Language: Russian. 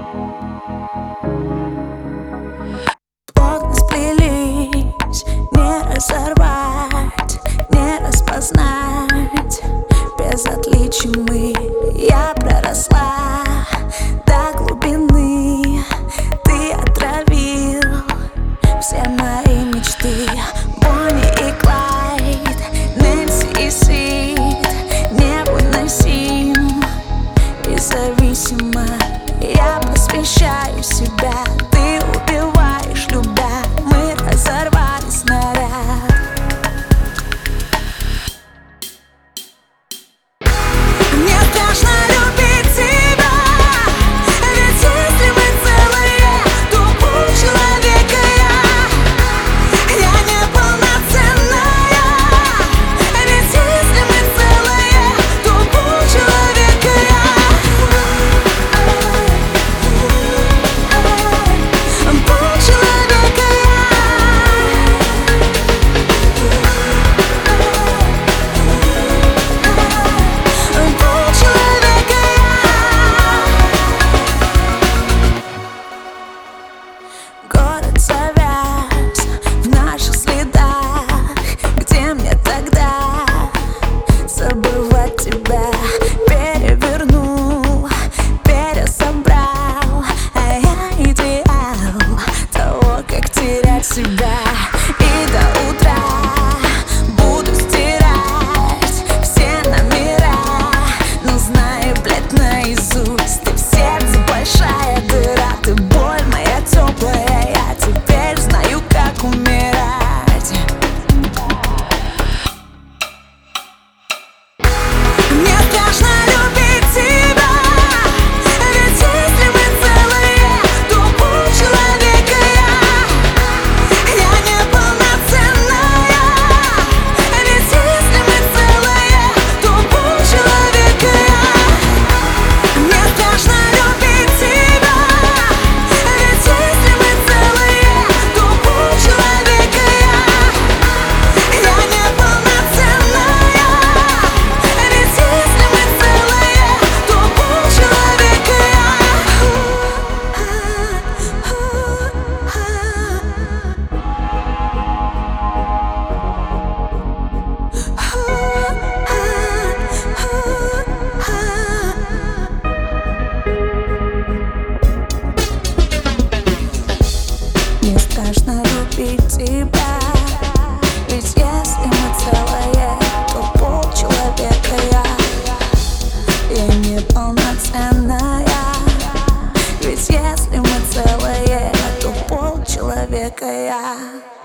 Плотно сплелись, не разорвать, не распознать. Без отличий мы, я проросла до глубины. Ты отравил все мои мечты. Бонни и Клайд, Нэнси и Сид, невыносим и зависима. Я посвящаю себя, ты убиваешь, любя. Мы разорвали снаряд. Мне страшно любить тебя, ведь если мы целые, то полчеловека я неполноценная. Ведь если мы целые, то полчеловека Город завяз в наших следах. Где мне тогда забывать тебя? Перевернул, пересобрал, а я идеал того, как терять себя. И до утра буду стирать все номера, но знаю, блядь, наизусть. Ты в сердце большая дыра, ты боль моя теплая. Мне страшно любить тебя, ведь если мы целые, то полчеловека я неполноценная. Ведь если мы целые, то полчеловека я.